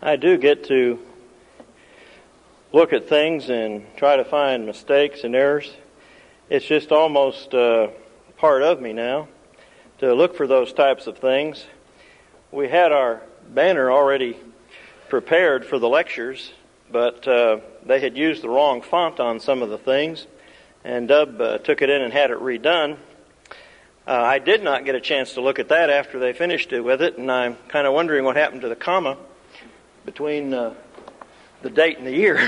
I do get to look at things and try to find mistakes and errors. It's just almost part of me now to look for those types of things. We had our banner already prepared for the lectures, but they had used the wrong font on some of the things, and Dub took it in and had it redone. I did not get a chance to look at that after they finished it with it, and I'm kind of wondering what happened to the comma between the date and the year.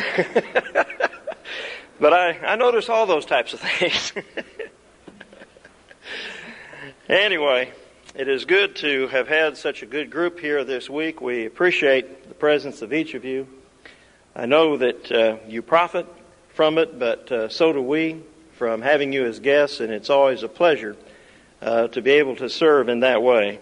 But I notice all those types of things. Anyway, it is good to have had such a good group here this week. We appreciate the presence of each of you. I know that you profit from it, but so do we from having you as guests, and it's always a pleasure to be able to serve in that way.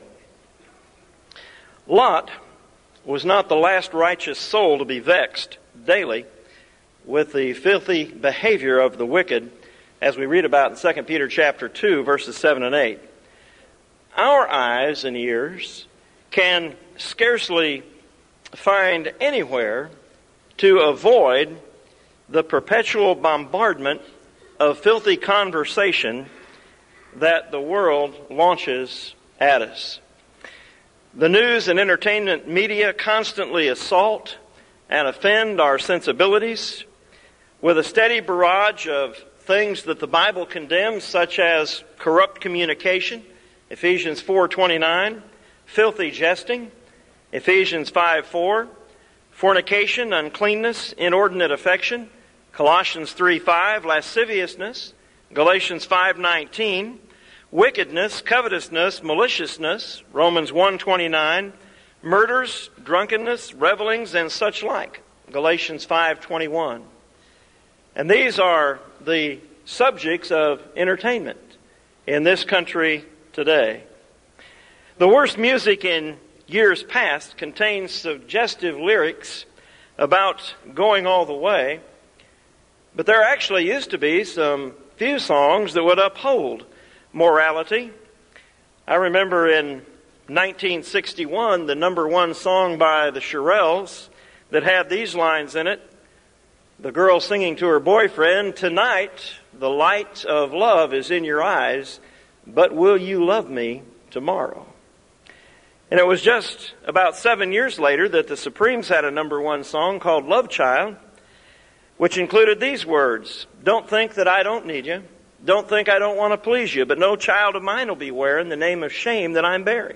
Lot was not the last righteous soul to be vexed daily with the filthy behavior of the wicked, as we read about in 2 Peter chapter 2, verses 7 and 8. Our eyes and ears can scarcely find anywhere to avoid the perpetual bombardment of filthy conversation that the world launches at us. The news and entertainment media constantly assault and offend our sensibilities with a steady barrage of things that the Bible condemns, such as corrupt communication, Ephesians 4:29, filthy jesting, Ephesians 5:4, fornication, uncleanness, inordinate affection, Colossians 3:5, lasciviousness, Galatians 5:19, wickedness, covetousness, maliciousness, Romans 1:29, murders, drunkenness, revelings, and such like, Galatians 5:21. And these are the subjects of entertainment in this country today. The worst music in years past contains suggestive lyrics about going all the way, but there actually used to be some few songs that would uphold morality. I remember in 1961, the number one song by the Shirelles that had these lines in it. The girl singing to her boyfriend, "Tonight, the light of love is in your eyes, but will you love me tomorrow?" And it was just about 7 years later that the Supremes had a number one song called "Love Child," which included these words, "Don't think that I don't need you. Don't think I don't want to please you, but no child of mine will be wearing the name of shame that I'm bearing."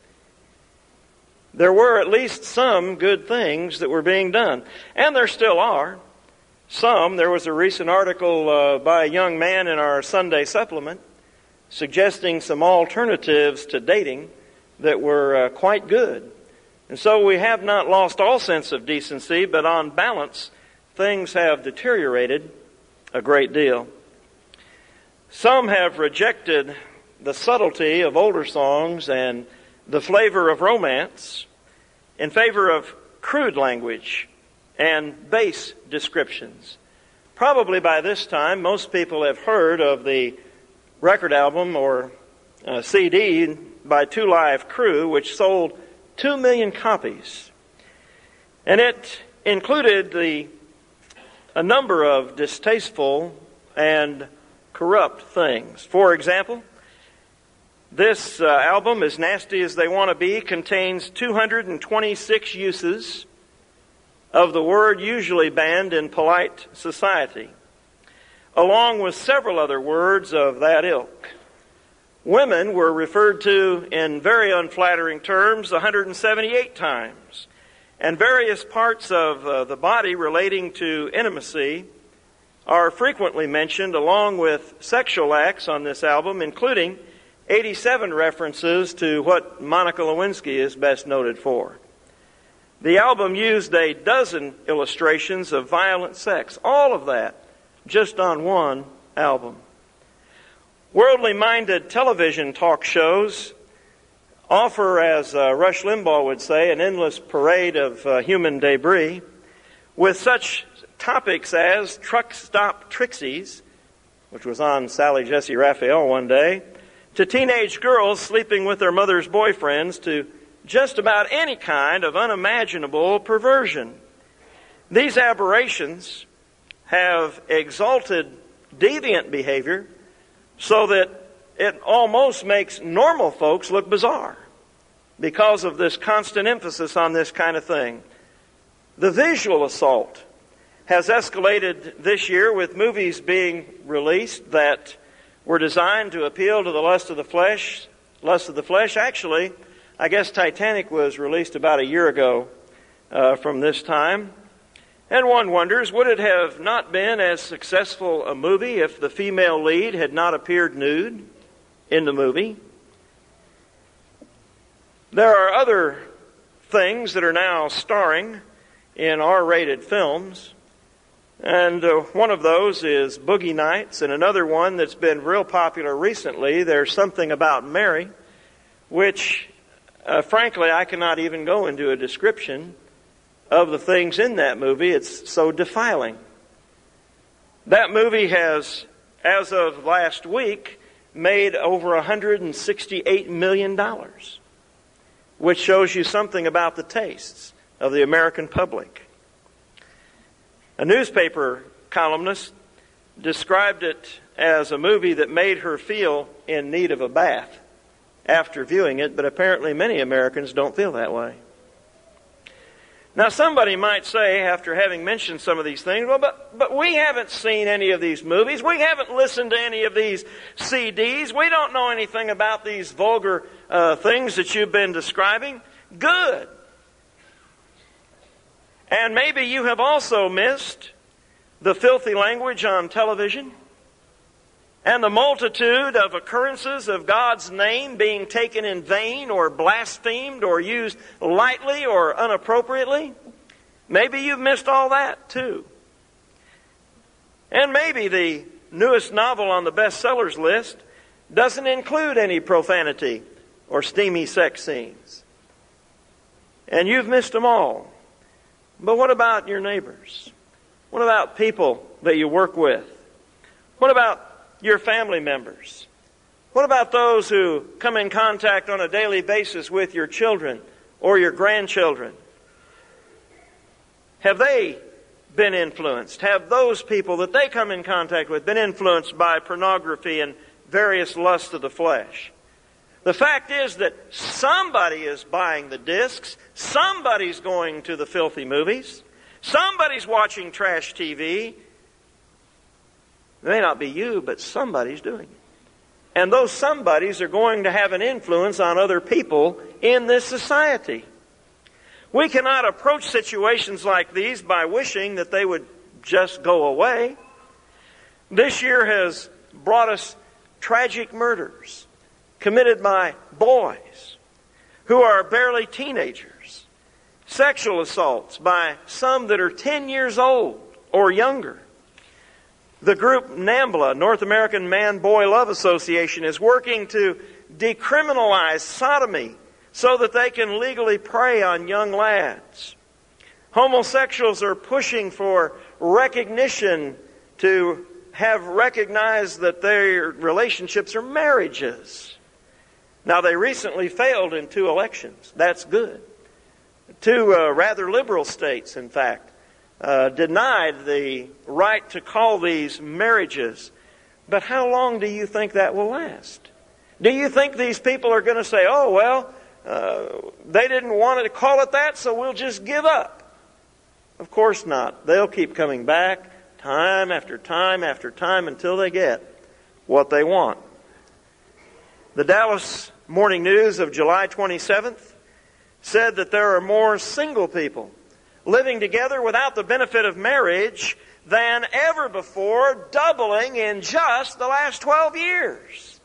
There were at least some good things that were being done, and there still are. There was a recent article by a young man in our Sunday supplement suggesting some alternatives to dating that were quite good. And so we have not lost all sense of decency, but on balance, things have deteriorated a great deal. Some have rejected the subtlety of older songs and the flavor of romance in favor of crude language and base descriptions. Probably by this time, most people have heard of the record album or CD by Two Live Crew, which sold 2 million copies. And it included a number of distasteful and corrupt things. For example, this album, As Nasty as They Want to Be, contains 226 uses of the word usually banned in polite society, along with several other words of that ilk. Women were referred to in very unflattering terms 178 times, and various parts of the body relating to intimacy are frequently mentioned along with sexual acts on this album, including 87 references to what Monica Lewinsky is best noted for. The album used a dozen illustrations of violent sex, all of that just on one album. Worldly-minded television talk shows offer, as Rush Limbaugh would say, an endless parade of human debris, with such topics as Truck Stop Trixies, which was on Sally Jesse Raphael one day, to teenage girls sleeping with their mother's boyfriends, to just about any kind of unimaginable perversion. These aberrations have exalted deviant behavior so that it almost makes normal folks look bizarre because of this constant emphasis on this kind of thing. The visual assault has escalated this year with movies being released that were designed to appeal to the lust of the flesh. Actually, I guess Titanic was released about a year ago from this time. And one wonders, would it have not been as successful a movie if the female lead had not appeared nude in the movie? There are other things that are now starring in R-rated films. And one of those is Boogie Nights, and another one that's been real popular recently, There's Something About Mary, which, frankly, I cannot even go into a description of the things in that movie. It's so defiling. That movie has, as of last week, made over $168 million, which shows you something about the tastes of the American public. A newspaper columnist described it as a movie that made her feel in need of a bath after viewing it, but apparently many Americans don't feel that way. Now, somebody might say, after having mentioned some of these things, well, but we haven't seen any of these movies. We haven't listened to any of these CDs. We don't know anything about these vulgar things that you've been describing. Good. And maybe you have also missed the filthy language on television and the multitude of occurrences of God's name being taken in vain or blasphemed or used lightly or inappropriately. Maybe you've missed all that too. And maybe the newest novel on the bestsellers list doesn't include any profanity or steamy sex scenes. And you've missed them all. But what about your neighbors? What about people that you work with? What about your family members? What about those who come in contact on a daily basis with your children or your grandchildren? Have they been influenced? Have those people that they come in contact with been influenced by pornography and various lusts of the flesh? The fact is that somebody is buying the discs, somebody's going to the filthy movies, somebody's watching trash TV. It may not be you, but somebody's doing it. And those somebodies are going to have an influence on other people in this society. We cannot approach situations like these by wishing that they would just go away. This year has brought us tragic murders committed by boys who are barely teenagers, sexual assaults by some that are 10 years old or younger. The group NAMBLA, North American Man-Boy Love Association, is working to decriminalize sodomy so that they can legally prey on young lads. Homosexuals are pushing for recognition to have recognized that their relationships are marriages. Now, they recently failed in 2 elections. That's good. 2 rather liberal states, in fact, denied the right to call these marriages. But how long do you think that will last? Do you think these people are going to say, oh, well, they didn't want to call it that, so we'll just give up? Of course not. They'll keep coming back time after time after time until they get what they want. The Dallas Morning News of July 27th said that there are more single people living together without the benefit of marriage than ever before, doubling in just the last 12 years.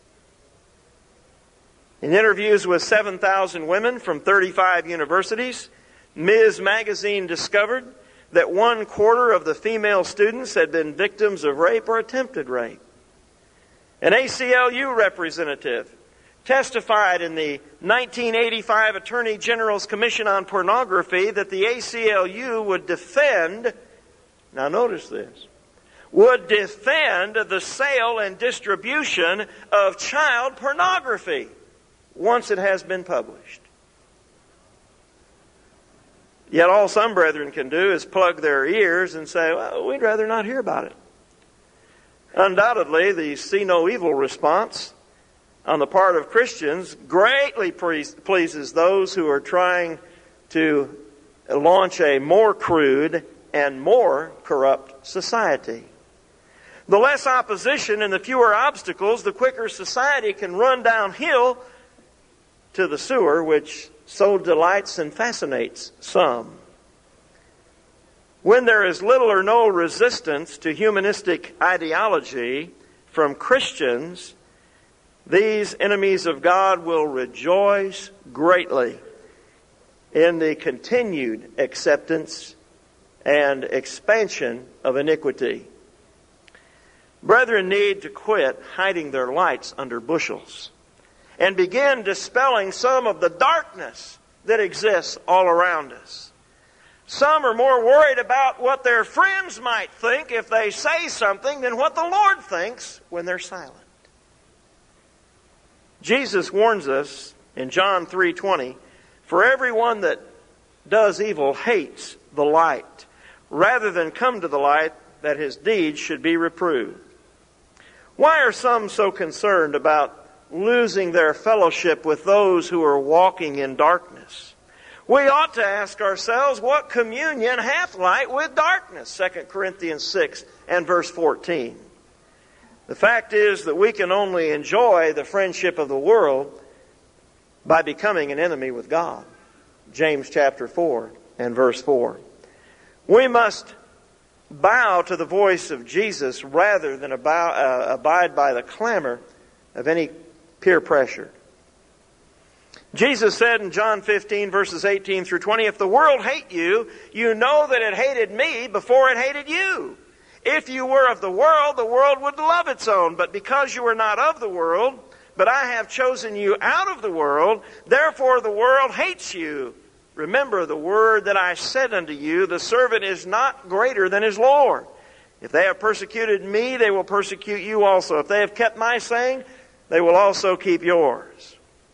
In interviews with 7,000 women from 35 universities, Ms. Magazine discovered that 1/4 of the female students had been victims of rape or attempted rape. An ACLU representative testified in the 1985 Attorney General's Commission on Pornography that the ACLU would defend, now notice this, would defend the sale and distribution of child pornography once it has been published. Yet all some brethren can do is plug their ears and say, well, we'd rather not hear about it. Undoubtedly, the see no evil response on the part of Christians greatly pleases those who are trying to launch a more crude and more corrupt society. The less opposition and the fewer obstacles, the quicker society can run downhill to the sewer, which so delights and fascinates some. When there is little or no resistance to humanistic ideology from Christians, these enemies of God will rejoice greatly in the continued acceptance and expansion of iniquity. Brethren need to quit hiding their lights under bushels and begin dispelling some of the darkness that exists all around us. Some are more worried about what their friends might think if they say something than what the Lord thinks when they're silent. Jesus warns us in John 3:20, "For everyone that does evil hates the light, rather than come to the light that his deeds should be reproved." Why are some so concerned about losing their fellowship with those who are walking in darkness? We ought to ask ourselves, what communion hath light with darkness? 2 Corinthians 6 and verse 14. The fact is that we can only enjoy the friendship of the world by becoming an enemy with God. James chapter 4 and verse 4. We must bow to the voice of Jesus rather than abide by the clamor of any peer pressure. Jesus said in John 15 verses 18 through 20, "If the world hate you, you know that it hated me before it hated you. If you were of the world would love its own. But because you are not of the world, but I have chosen you out of the world, therefore the world hates you. Remember the word that I said unto you, the servant is not greater than his Lord. If they have persecuted me, they will persecute you also. If they have kept my saying, they will also keep yours."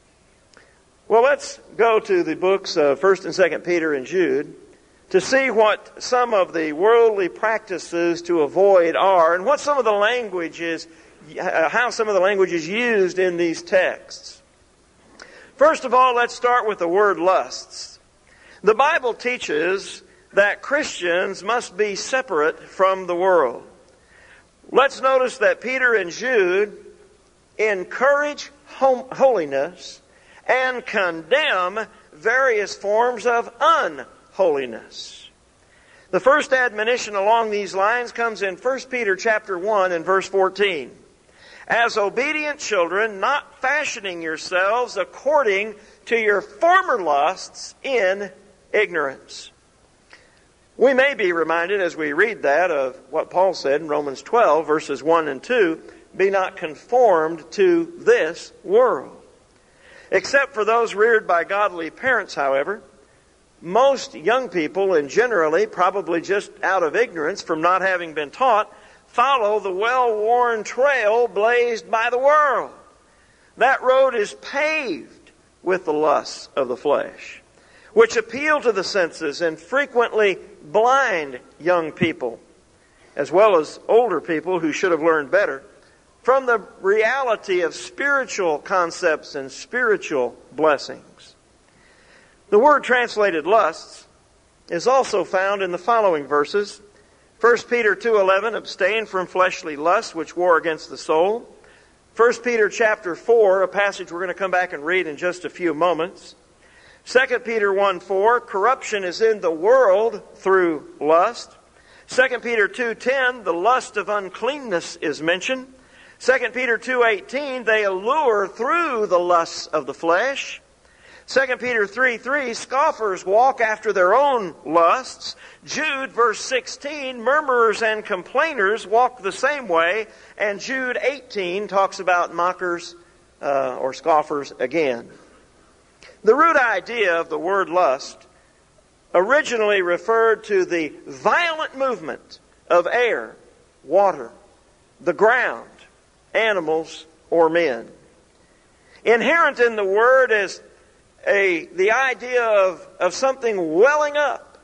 Well, let's go to the books of 1st and 2nd Peter and Jude to see what some of the worldly practices to avoid are and what some of the language is, how some of the language is used in these texts. First of all, let's start with the word lusts. The Bible teaches that Christians must be separate from the world. Let's notice that Peter and Jude encourage holiness and condemn various forms of unholiness. The first admonition along these lines comes in 1 Peter chapter 1 and verse 14. "As obedient children, not fashioning yourselves according to your former lusts in ignorance." We may be reminded as we read that of what Paul said in Romans 12 verses 1 and 2, "Be not conformed to this world." Except for those reared by godly parents, however, most young people, and generally probably just out of ignorance from not having been taught, follow the well-worn trail blazed by the world. That road is paved with the lusts of the flesh, which appeal to the senses and frequently blind young people, as well as older people who should have learned better, from the reality of spiritual concepts and spiritual blessings. The word translated lusts is also found in the following verses. 1 Peter 2:11, "Abstain from fleshly lusts which war against the soul." 1 Peter chapter 4, a passage we're going to come back and read in just a few moments. 2 Peter 1:4, "Corruption is in the world through lust." 2 Peter 2:10, "The lust of uncleanness" is mentioned. 2 Peter 2:18, "They allure through the lusts of the flesh." 2 Peter 3:3, "Scoffers walk after their own lusts." Jude verse 16, "Murmurers and complainers walk the same way." And Jude 18 talks about mockers or scoffers again. The root idea of the word lust originally referred to the violent movement of air, water, the ground, animals, or men. Inherent in the word is the idea of something welling up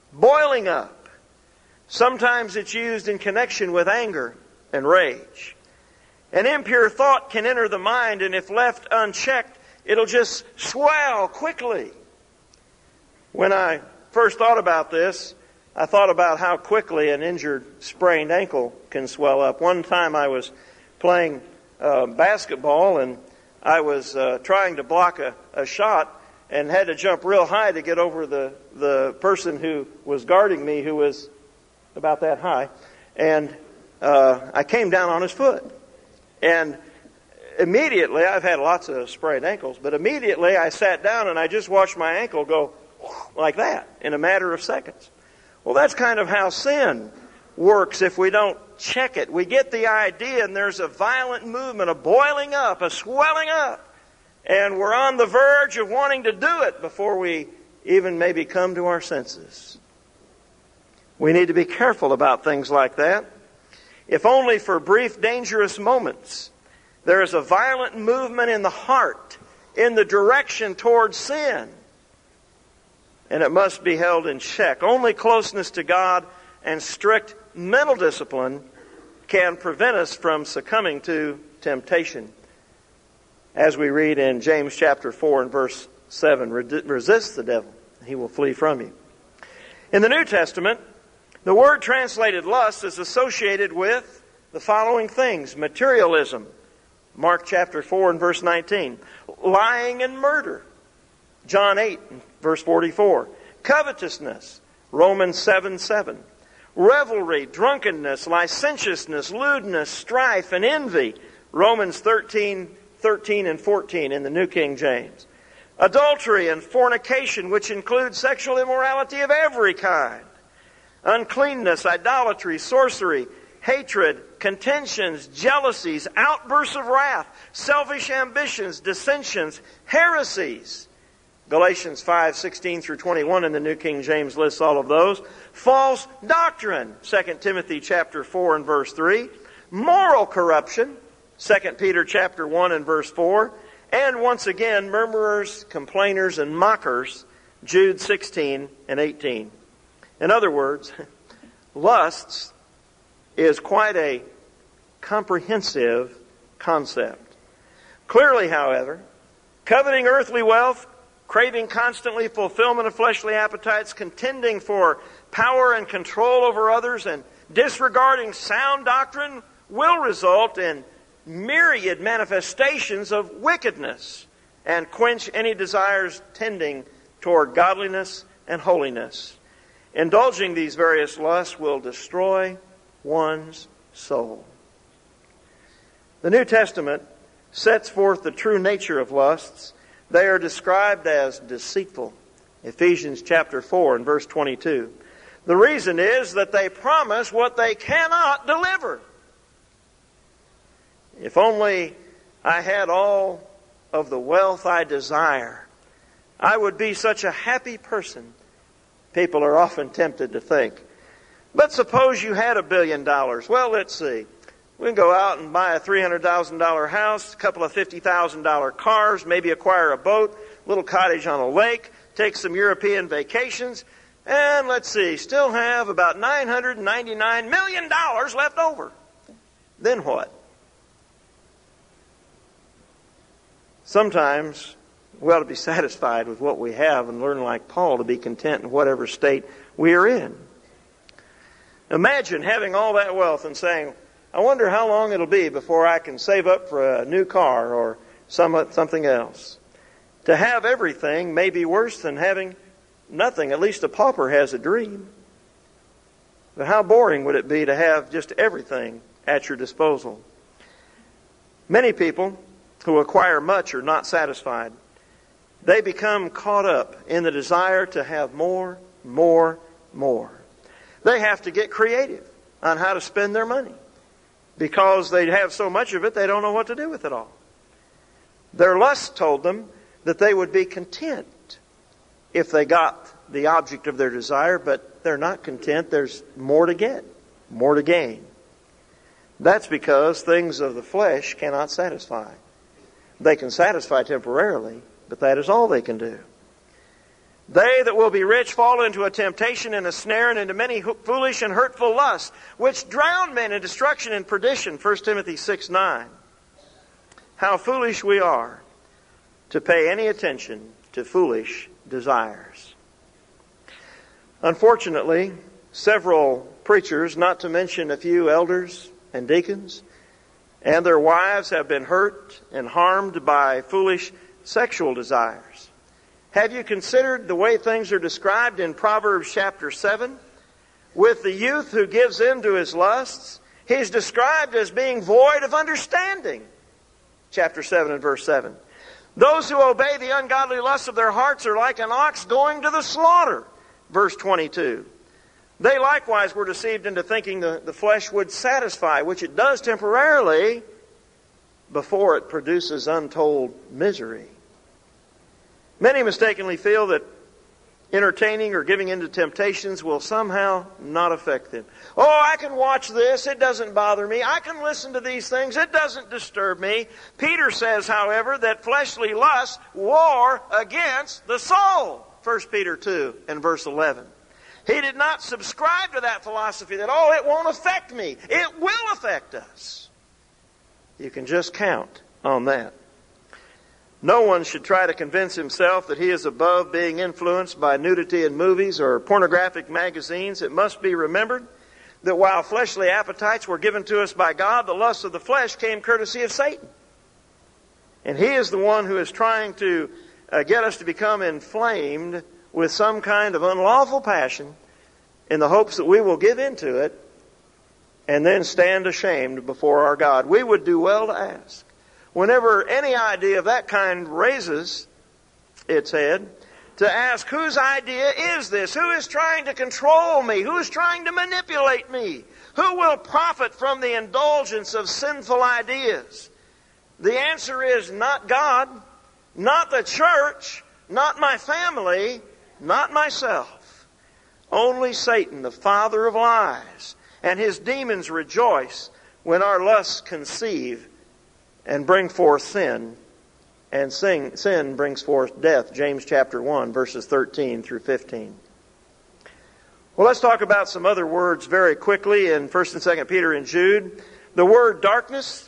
Boiling up. Sometimes it's used in connection with anger and rage. An impure thought can enter the mind, and if left unchecked, it'll just swell quickly. When I first thought about this, I thought about how quickly an injured, sprained ankle can swell up. One time I was playing basketball, and I was trying to block a shot and had to jump real high to get over the person who was guarding me, who was about that high. And I came down on his foot. And immediately, I've had lots of sprained ankles, but immediately I sat down and I just watched my ankle go like that in a matter of seconds. Well, that's kind of how sin works if we don't check it. We get the idea, and there's a violent movement, a boiling up, a swelling up, and we're on the verge of wanting to do it before we even maybe come to our senses. We need to be careful about things like that. If only for brief, dangerous moments, there is a violent movement in the heart in the direction towards sin. And it must be held in check. Only closeness to God and strict mental discipline can prevent us from succumbing to temptation. As we read in James chapter 4 and verse 7, resist the devil, he will flee from you. In the New Testament, the word translated lust is associated with the following things: materialism, Mark chapter 4 and verse 19, lying and murder, John 8 and verse 44, covetousness, Romans 7:7, revelry, drunkenness, licentiousness, lewdness, strife, and envy, Romans 13:13 and 14 in the New King James, adultery and fornication, which includes sexual immorality of every kind, uncleanness, idolatry, sorcery, hatred, contentions, jealousies, outbursts of wrath, selfish ambitions, dissensions, heresies. Galatians 5:16 through 21 in the New King James lists all of those. False doctrine, 2 Timothy chapter 4 and verse 3. Moral corruption, 2 Peter chapter 1 and verse 4. And once again, murmurers, complainers, and mockers, Jude 16 and 18. In other words, lusts is quite a comprehensive concept. Clearly, however, coveting earthly wealth, craving constantly fulfillment of fleshly appetites, contending for power and control over others, and disregarding sound doctrine will result in myriad manifestations of wickedness and quench any desires tending toward godliness and holiness. Indulging these various lusts will destroy one's soul. The New Testament sets forth the true nature of lusts. They are described as deceitful. Ephesians chapter 4 and verse 22. The reason is that they promise what they cannot deliver. If only I had all of the wealth I desire, I would be such a happy person, people are often tempted to think. But suppose you had $1 billion. Well, let's see. We can go out and buy a $300,000 house, a couple of $50,000 cars, maybe acquire a boat, a little cottage on a lake, take some European vacations, and let's see, still have about $999 million left over. Then what? Sometimes we ought to be satisfied with what we have and learn, like Paul, to be content in whatever state we are in. Imagine having all that wealth and saying, I wonder how long it'll be before I can save up for a new car or something else. To have everything may be worse than having nothing. At least a pauper has a dream. But how boring would it be to have just everything at your disposal? Many people who acquire much are not satisfied. They become caught up in the desire to have more, more, more. They have to get creative on how to spend their money. Because they have so much of it, they don't know what to do with it all. Their lust told them that they would be content if they got the object of their desire, but they're not content. There's more to get, more to gain. That's because things of the flesh cannot satisfy. They can satisfy temporarily, but that is all they can do. They that will be rich fall into a temptation and a snare and into many foolish and hurtful lusts, which drown men in destruction and perdition. 1 Timothy 6:9. How foolish we are to pay any attention to foolish desires. Unfortunately, several preachers, not to mention a few elders and deacons, and their wives have been hurt and harmed by foolish sexual desires. Have you considered the way things are described in Proverbs chapter 7? With the youth who gives in to his lusts, he's described as being void of understanding. Chapter 7 and verse 7. Those who obey the ungodly lusts of their hearts are like an ox going to the slaughter. Verse 22. They likewise were deceived into thinking the flesh would satisfy, which it does temporarily, before it produces untold misery. Many mistakenly feel that entertaining or giving in to temptations will somehow not affect them. Oh, I can watch this. It doesn't bother me. I can listen to these things. It doesn't disturb me. Peter says, however, that fleshly lusts war against the soul. 1 Peter 2 and verse 11. He did not subscribe to that philosophy that, oh, it won't affect me. It will affect us. You can just count on that. No one should try to convince himself that he is above being influenced by nudity in movies or pornographic magazines. It must be remembered that while fleshly appetites were given to us by God, the lusts of the flesh came courtesy of Satan. And he is the one who is trying to get us to become inflamed with some kind of unlawful passion in the hopes that we will give into it and then stand ashamed before our God. We would do well to ask, whenever any idea of that kind raises its head, to ask, whose idea is this? Who is trying to control me? Who is trying to manipulate me? Who will profit from the indulgence of sinful ideas? The answer is not God, not the church, not my family, not myself. Only Satan, the father of lies, and his demons rejoice when our lusts conceive and bring forth sin, and sin brings forth death. James chapter 1, verses 13 through 15. Well, let's talk about some other words very quickly in 1 and 2 Peter and Jude. The word darkness.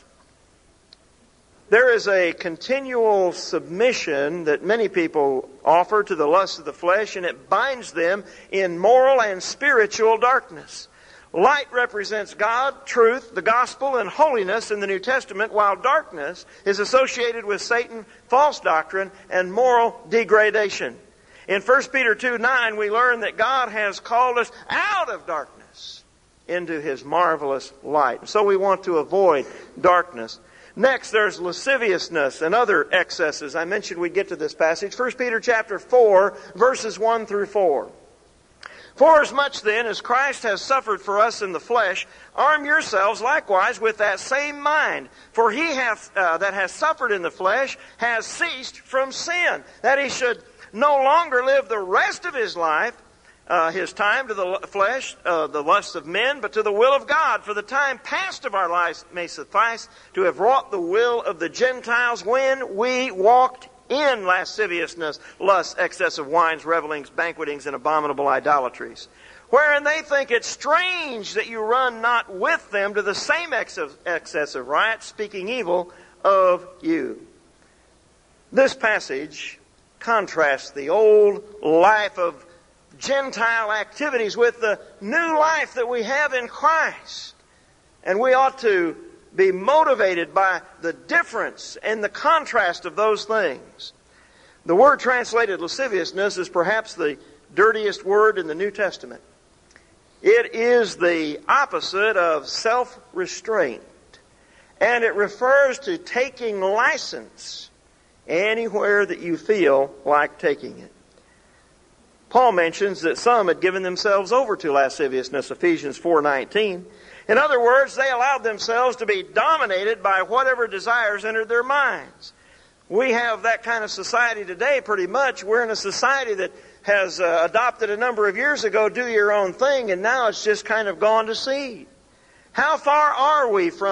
There is a continual submission that many people offer to the lust of the flesh, and it binds them in moral and spiritual darkness. Light represents God, truth, the gospel, and holiness in the New Testament, while darkness is associated with Satan, false doctrine, and moral degradation. In 1 Peter 2:9, we learn that God has called us out of darkness into His marvelous light. So we want to avoid darkness. Next, there's lasciviousness and other excesses. I mentioned we'd get to this passage. 1 Peter chapter 4, verses 1 through 4. Forasmuch then as Christ has suffered for us in the flesh, arm yourselves likewise with that same mind. For he that has suffered in the flesh has ceased from sin, that he should no longer live the rest of his life, his time to the flesh, the lusts of men, but to the will of God. For the time past of our lives may suffice to have wrought the will of the Gentiles when we walked in lasciviousness, lust, excess of wines, revelings, banquetings, and abominable idolatries, wherein they think it strange that you run not with them to the same excess of riot, speaking evil of you. This passage contrasts the old life of Gentile activities with the new life that we have in Christ. And we ought to be motivated by the difference and the contrast of those things. The word translated lasciviousness is perhaps the dirtiest word in the New Testament. It is the opposite of self-restraint, and it refers to taking license anywhere that you feel like taking it. Paul mentions that some had given themselves over to lasciviousness, Ephesians 4:19. In other words, they allowed themselves to be dominated by whatever desires entered their minds. We have that kind of society today pretty much. We're in a society that has adopted a number of years ago, do your own thing, and now it's just kind of gone to seed. How far are we from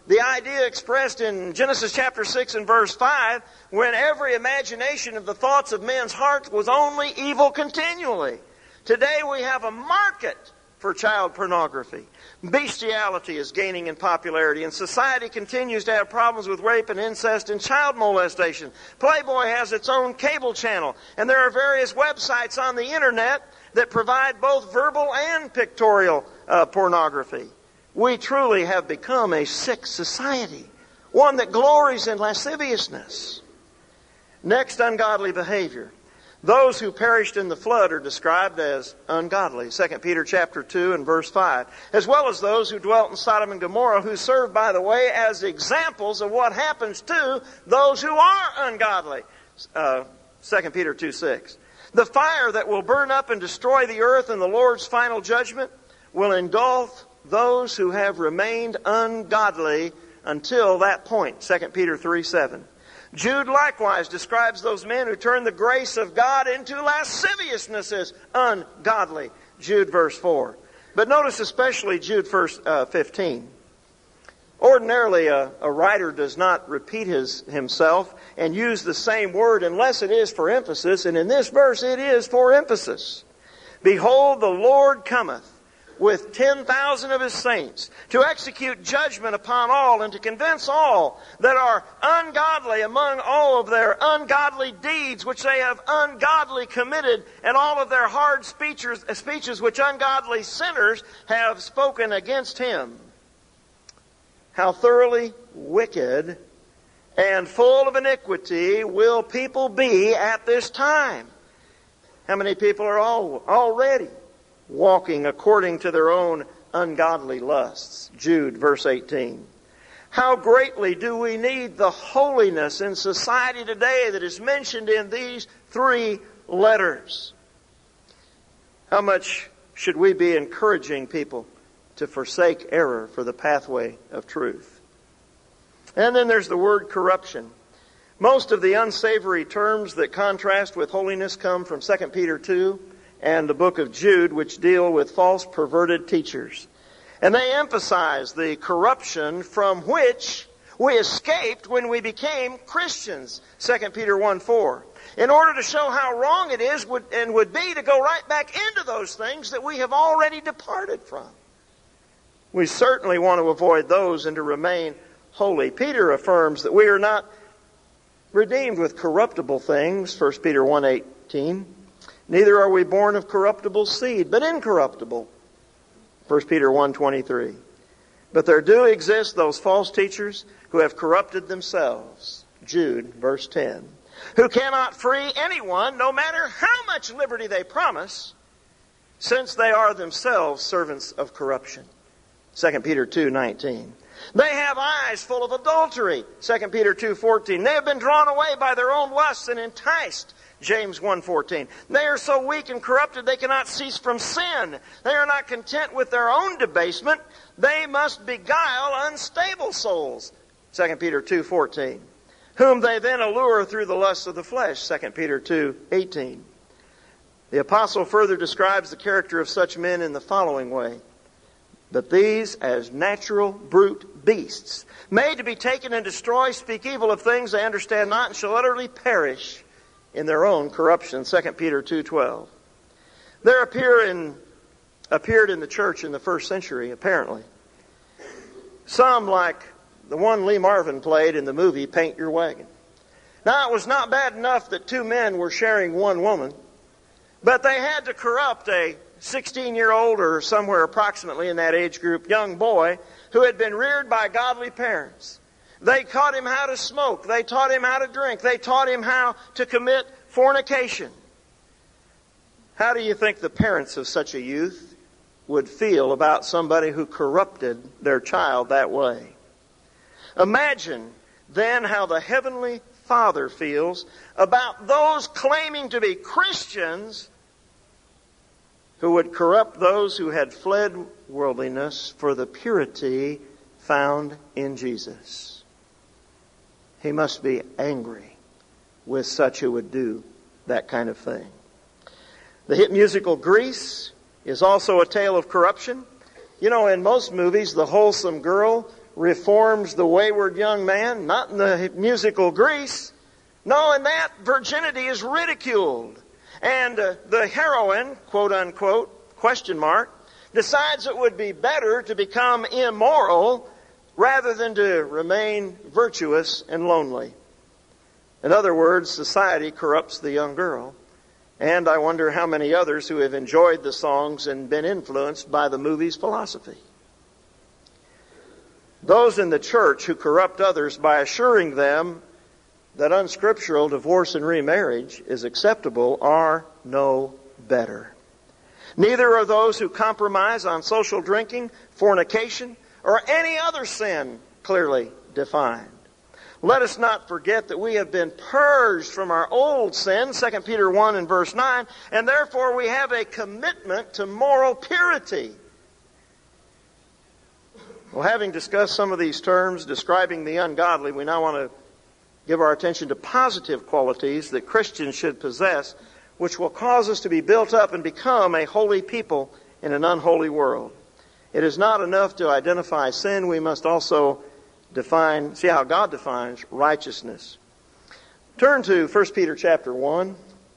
The idea expressed in Genesis chapter 6 and verse 5, when every imagination of the thoughts of men's hearts was only evil continually. Today we have a market for child pornography. Bestiality is gaining in popularity, and society continues to have problems with rape and incest and child molestation. Playboy has its own cable channel, and there are various websites on the internet that provide both verbal and pictorial pornography. We truly have become a sick society, one that glories in lasciviousness. Next, ungodly behavior. Those who perished in the flood are described as ungodly, 2 Peter chapter 2 and verse 5, as well as those who dwelt in Sodom and Gomorrah, who serve, by the way, as examples of what happens to those who are ungodly, 2 Peter 2:6. The fire that will burn up and destroy the earth in the Lord's final judgment will engulf those who have remained ungodly until that point, 2 Peter 3:7. Jude likewise describes those men who turn the grace of God into lasciviousness as ungodly. Jude verse 4. But notice especially Jude verse 15. Ordinarily, a writer does not repeat himself and use the same word unless it is for emphasis, and in this verse it is for emphasis. Behold, the Lord cometh with 10,000 of His saints to execute judgment upon all and to convince all that are ungodly among all of their ungodly deeds which they have ungodly committed, and all of their hard speeches which ungodly sinners have spoken against Him. How thoroughly wicked and full of iniquity will people be at this time? How many people are already walking according to their own ungodly lusts? Jude verse 18. How greatly do we need the holiness in society today that is mentioned in these 3 letters? How much should we be encouraging people to forsake error for the pathway of truth? And then there's the word corruption. Most of the unsavory terms that contrast with holiness come from 2 Peter 2 and the book of Jude, which deal with false perverted teachers. And they emphasize the corruption from which we escaped when we became Christians. 2 Peter 1:4. In order to show how wrong it is would be to go right back into those things that we have already departed from. We certainly want to avoid those and to remain holy. Peter affirms that we are not redeemed with corruptible things, 1 Peter 1:18. Neither are we born of corruptible seed, but incorruptible, 1 Peter 1:23. But there do exist those false teachers who have corrupted themselves, Jude verse 10, who cannot free anyone, no matter how much liberty they promise, since they are themselves servants of corruption, 2 Peter 2:19. They have eyes full of adultery, 2 Peter 2:14. They have been drawn away by their own lusts and enticed, James 1:14. They are so weak and corrupted they cannot cease from sin. They are not content with their own debasement. They must beguile unstable souls, 2 Peter 2:14. Whom they then allure through the lusts of the flesh, 2 Peter 2:18. The apostle further describes the character of such men in the following way. But these, as natural brute beasts, made to be taken and destroyed, speak evil of things they understand not, and shall utterly perish in their own corruption, 2 Peter 2:12. There appeared in the church in the first century, apparently, some like the one Lee Marvin played in the movie Paint Your Wagon. Now, it was not bad enough that 2 men were sharing one woman, but they had to corrupt a 16-year-old or somewhere approximately in that age group young boy who had been reared by godly parents. They taught him how to smoke. They taught him how to drink. They taught him how to commit fornication. How do you think the parents of such a youth would feel about somebody who corrupted their child that way? Imagine then how the Heavenly Father feels about those claiming to be Christians who would corrupt those who had fled worldliness for the purity found in Jesus. He must be angry with such who would do that kind of thing. The hit musical Grease is also a tale of corruption. You know, in most movies, the wholesome girl reforms the wayward young man, not in the musical Grease. No, in that, virginity is ridiculed. And the heroine, quote unquote, question mark, decides it would be better to become immoral rather than to remain virtuous and lonely. In other words, society corrupts the young girl. And I wonder how many others who have enjoyed the songs and been influenced by the movie's philosophy. Those in the church who corrupt others by assuring them that unscriptural divorce and remarriage is acceptable are no better. Neither are those who compromise on social drinking, fornication, or any other sin clearly defined. Let us not forget that we have been purged from our old sin, 2 Peter 1 and verse 9, and therefore we have a commitment to moral purity. Well, having discussed some of these terms describing the ungodly, we now want to give our attention to positive qualities that Christians should possess, which will cause us to be built up and become a holy people in an unholy world. It is not enough to identify sin. We must also see how God defines righteousness. Turn to 1 Peter chapter 1.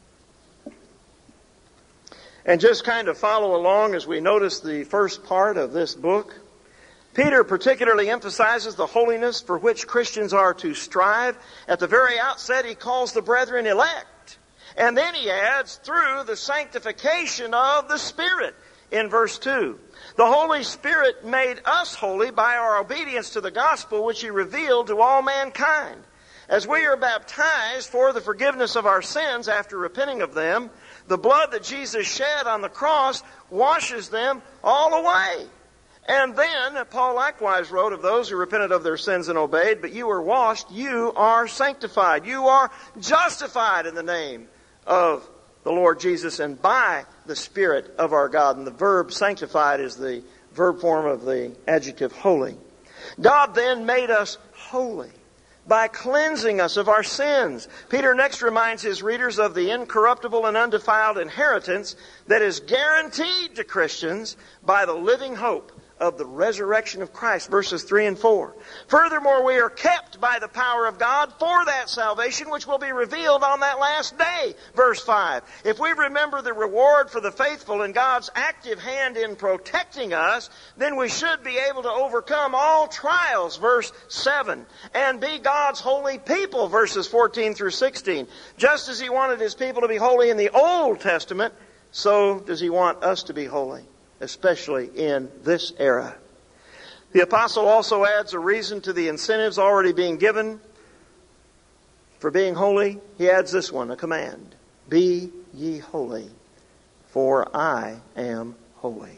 And just kind of follow along as we notice the first part of this book. Peter particularly emphasizes the holiness for which Christians are to strive. At the very outset, he calls the brethren elect. And then he adds, through the sanctification of the Spirit in verse 2. The Holy Spirit made us holy by our obedience to the gospel which He revealed to all mankind. As we are baptized for the forgiveness of our sins after repenting of them, the blood that Jesus shed on the cross washes them all away. And then Paul likewise wrote of those who repented of their sins and obeyed, but you are washed, you are sanctified, you are justified in the name of the Lord Jesus and by the Spirit of our God. And the verb sanctified is the verb form of the adjective holy. God then made us holy by cleansing us of our sins. Peter next reminds his readers of the incorruptible and undefiled inheritance that is guaranteed to Christians by the living hope of the resurrection of Christ, verses 3 and 4. Furthermore, we are kept by the power of God for that salvation which will be revealed on that last day, verse 5. If we remember the reward for the faithful and God's active hand in protecting us, then we should be able to overcome all trials, verse 7, and be God's holy people, verses 14 through 16. Just as He wanted His people to be holy in the Old Testament, so does He want us to be holy, especially in this era. The apostle also adds a reason to the incentives already being given for being holy. He adds this one, a command. Be ye holy, for I am holy.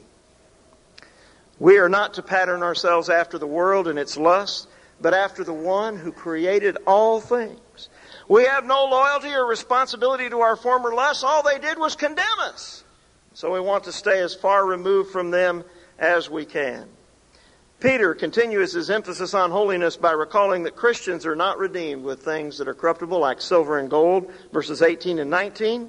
We are not to pattern ourselves after the world and its lusts, but after the one who created all things. We have no loyalty or responsibility to our former lusts. All they did was condemn us. So we want to stay as far removed from them as we can. Peter continues his emphasis on holiness by recalling that Christians are not redeemed with things that are corruptible like silver and gold, verses 18 and 19.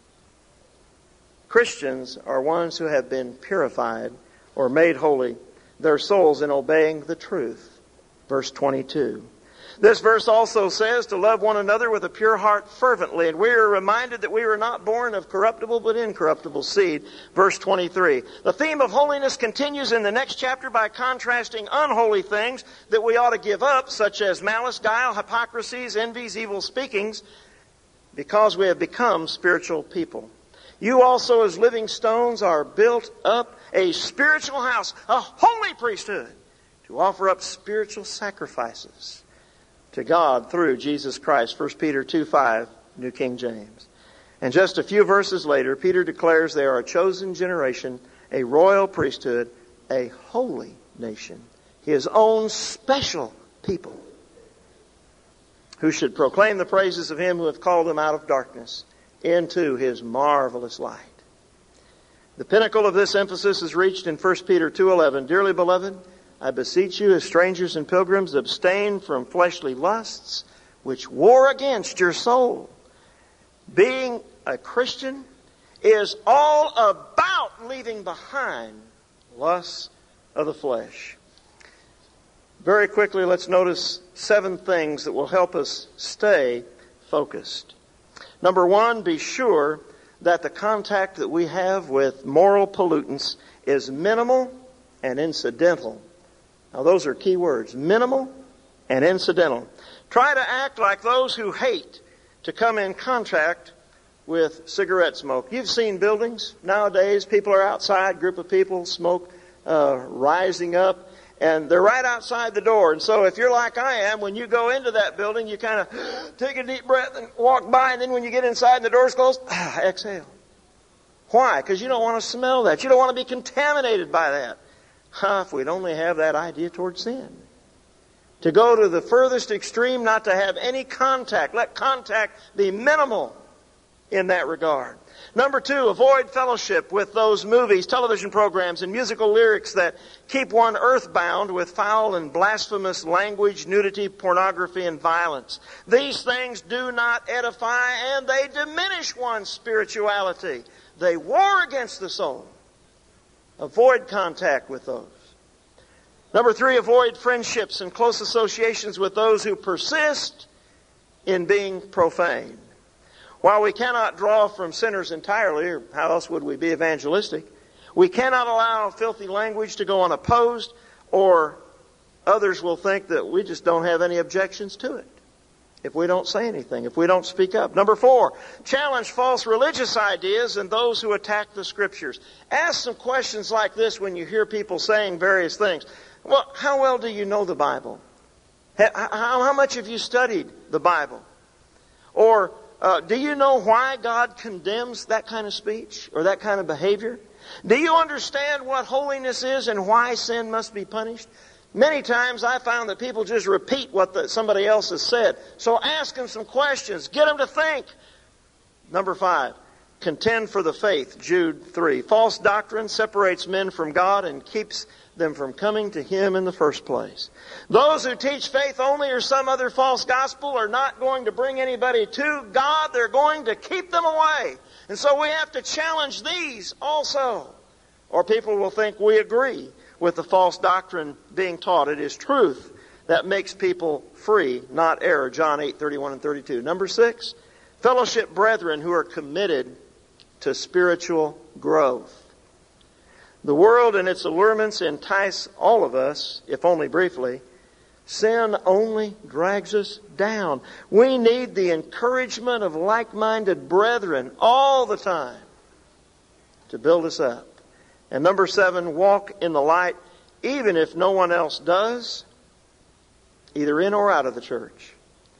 Christians are ones who have been purified or made holy, their souls in obeying the truth, verse 22. This verse also says to love one another with a pure heart fervently. And we are reminded that we were not born of corruptible but incorruptible seed. Verse 23. The theme of holiness continues in the next chapter by contrasting unholy things that we ought to give up, such as malice, guile, hypocrisies, envies, evil speakings, because we have become spiritual people. You also as living stones are built up a spiritual house, a holy priesthood, to offer up spiritual sacrifices to God through Jesus Christ. 1 Peter 2:5, New King James. And just a few verses later, Peter declares they are a chosen generation, a royal priesthood, a holy nation, His own special people, who should proclaim the praises of Him who hath called them out of darkness into His marvelous light. The pinnacle of this emphasis is reached in 1 Peter 2:11. Dearly beloved, I beseech you, as strangers and pilgrims, abstain from fleshly lusts, which war against your soul. Being a Christian is all about leaving behind lusts of the flesh. Very quickly, let's notice 7 things that will help us stay focused. Number 1, be sure that the contact that we have with moral pollutants is minimal and incidental. Now, those are key words. Minimal and incidental. Try to act like those who hate to come in contact with cigarette smoke. You've seen buildings nowadays. People are outside, group of people, smoke rising up, and they're right outside the door. And so if you're like I am, when you go into that building, you kind of take a deep breath and walk by, and then when you get inside and the door's closed, exhale. Why? Because you don't want to smell that. You don't want to be contaminated by that. If we'd only have that idea toward sin. To go to the furthest extreme, not to have any contact. Let contact be minimal in that regard. Number 2, avoid fellowship with those movies, television programs, and musical lyrics that keep one earthbound with foul and blasphemous language, nudity, pornography, and violence. These things do not edify, and they diminish one's spirituality. They war against the soul. Avoid contact with those. Number 3, avoid friendships and close associations with those who persist in being profane. While we cannot draw from sinners entirely, or how else would we be evangelistic, we cannot allow filthy language to go unopposed, or others will think that we just don't have any objections to it if we don't say anything, if we don't speak up. Number 4, challenge false religious ideas and those who attack the Scriptures. Ask some questions like this when you hear people saying various things. Well, how well do you know the Bible? How much have you studied the Bible? Or do you know why God condemns that kind of speech or that kind of behavior? Do you understand what holiness is and why sin must be punished? Many times I found that people just repeat what somebody else has said. So ask them some questions. Get them to think. Number 5, contend for the faith. Jude 3. False doctrine separates men from God and keeps them from coming to Him in the first place. Those who teach faith only or some other false gospel are not going to bring anybody to God. They're going to keep them away. And so we have to challenge these also. Or people will think we agree with the false doctrine being taught. It is truth that makes people free, not error. John 8:31 and 32. Number 6, fellowship brethren who are committed to spiritual growth. The world and its allurements entice all of us, if only briefly. Sin only drags us down. We need the encouragement of like-minded brethren all the time to build us up. And number 7, walk in the light even if no one else does, either in or out of the church.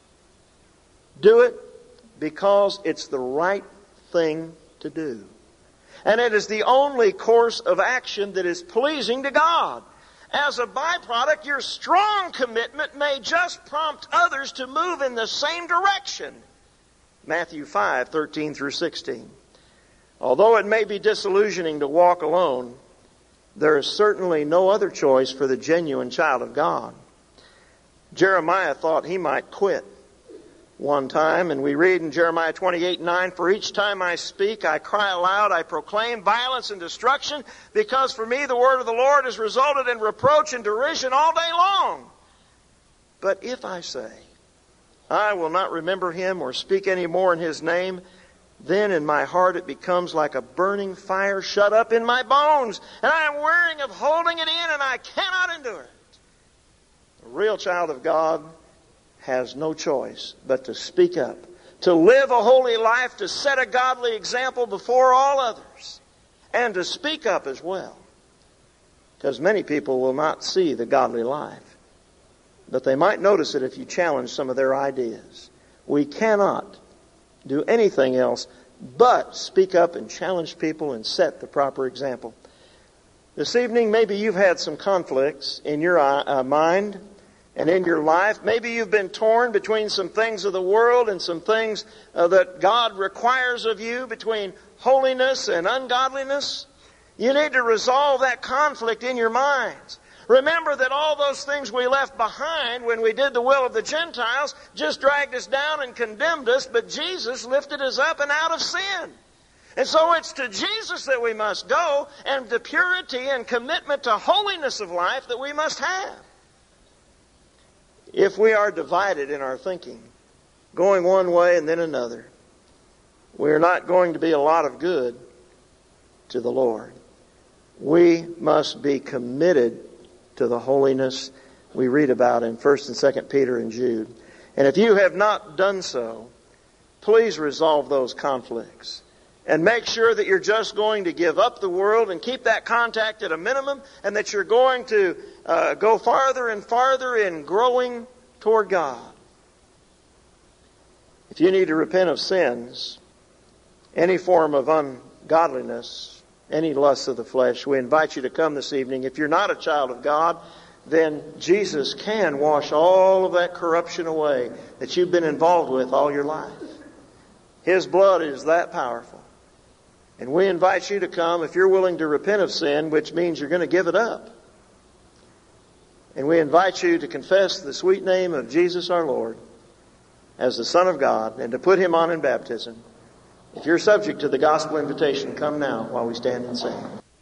Do it because it's the right thing to do. And it is the only course of action that is pleasing to God. As a byproduct, your strong commitment may just prompt others to move in the same direction. Matthew 5:13 through 16. Although it may be disillusioning to walk alone, there is certainly no other choice for the genuine child of God. Jeremiah thought he might quit one time, and we read in Jeremiah 28:9, "For each time I speak, I cry aloud, I proclaim violence and destruction, because for me the word of the Lord has resulted in reproach and derision all day long. But if I say, I will not remember him or speak any more in his name, then in my heart it becomes like a burning fire shut up in my bones, and I am wearying of holding it in, and I cannot endure it." A real child of God has no choice but to speak up, to live a holy life, to set a godly example before all others, and to speak up as well. Because many people will not see the godly life, but they might notice it if you challenge some of their ideas. We cannot do anything else but speak up and challenge people and set the proper example. This evening, maybe you've had some conflicts in your mind and in your life. Maybe you've been torn between some things of the world and some things that God requires of you, between holiness and ungodliness. You need to resolve that conflict in your minds. Remember that all those things we left behind when we did the will of the Gentiles just dragged us down and condemned us, but Jesus lifted us up and out of sin. And so it's to Jesus that we must go, and the purity and commitment to holiness of life that we must have. if we are divided in our thinking, going one way and then another, we are not going to be a lot of good to the Lord. We must be committed to the holiness we read about in 1 and 2 Peter and Jude. And if you have not done so, please resolve those conflicts. And make sure that you're just going to give up the world and keep that contact at a minimum, and that you're going to go farther and farther in growing toward God. If you need to repent of sins, any form of ungodliness, any lust of the flesh, we invite you to come this evening. If you're not a child of God, then Jesus can wash all of that corruption away that you've been involved with all your life. His blood is that powerful. And we invite you to come if you're willing to repent of sin, which means you're going to give it up. And we invite you to confess the sweet name of Jesus our Lord as the Son of God and to put Him on in baptism. If you're subject to the gospel invitation, come now while we stand and sing.